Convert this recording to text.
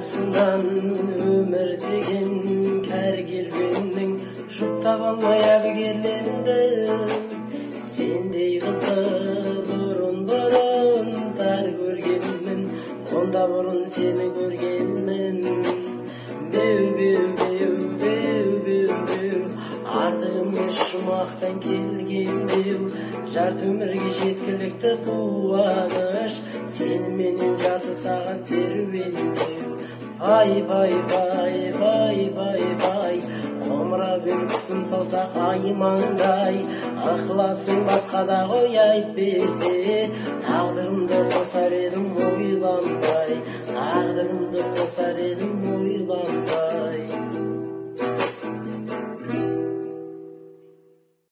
артысынан өмір деген кәрі келгеннің жұптап алмай әбігерленді. Сендей қызы бұрын тар көргенмін, онда бұрын сені көргенмін. Беу, артығым жұмақтан келген беу, жарты өмірге жеткілікті қуаныш, сеніменен жарты сағат серуендеу. Ай, қомыра бүрксім саусақ айымаңдай, ықыласың басқада ғой әйтпесе, тағдырымды қосар едім ойланбай, тағдырымды қосар едім ойланбай.